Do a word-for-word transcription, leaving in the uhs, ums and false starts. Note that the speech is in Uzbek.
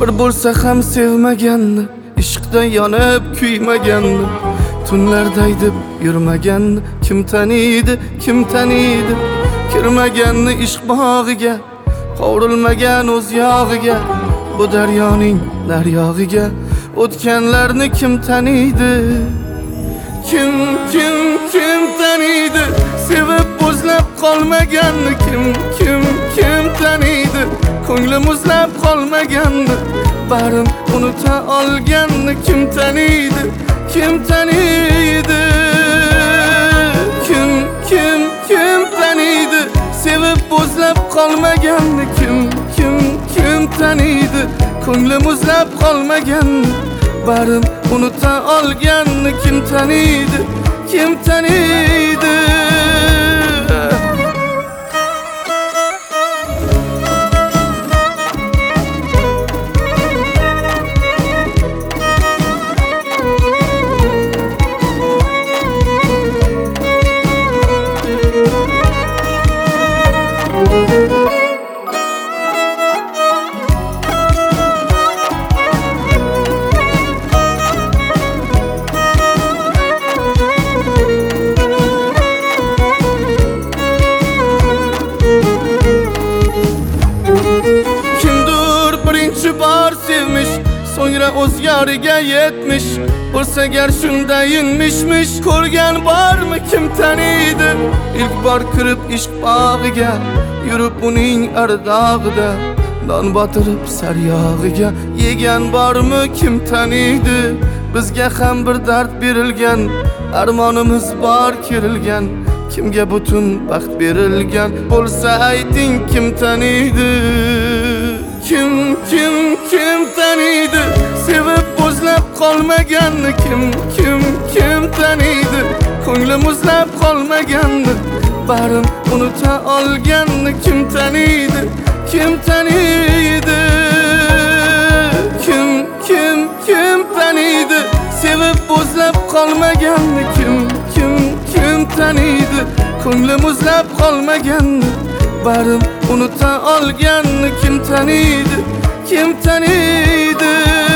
Bir bo'lsa ham sevmaganni, ishqda yonib kuymaganni, tunlarda deb yurmaganni kim taniydi, kim taniydi? Kirmaganni ishq bog'iga, qovrilmagan o'z yog'iga, bu daryoning daryog'iga o'tganlarni kim taniydi? Kim, kim, kim taniydi? Sevib o'zlab qolmaganni kim, kim, kim taniydi? Ko'nglim o'zlab qolmaganni, barim unuta olganni kim taniydi? Kim taniydi? Kim, kim, kim taniydi? Sevib o'zlab qolmaganni kim, kim, kim taniydi? Ko'nglim o'zlab qolmaganni, barim unuta olganni kim taniydi? Kim taniydi? Bor sevmiş, so'ngra o'z yoriga yetmiş. Bo'lsa gar shunday inmishmish, ko'rgan bormi kim taniydi? İlk bor kirib ishq bog'iga, yurib uning ardog'ida, non botirib saryog'iga yegan bormi kim taniydi? Bizga ham bir dard berilgan, armonimiz bor kerilgan, kimga butun baxt berilgan? Bo'lsa ayting kim taniydi? Kim, kim, kim taniydi? Sevib o'zlab qolmaganni kim, kim, kim taniydi? Ko'nglim o'zlab qolmaganni, barim unuta olganni kim taniydi? Kim taniydi? Kim, kim, kim taniydi? Sevib o'zlab qolmaganni kim, kim, kim taniydi? Ko'nglim o'zlab qolmaganni, barim unuta olganni kim taniydi? Kim taniydi?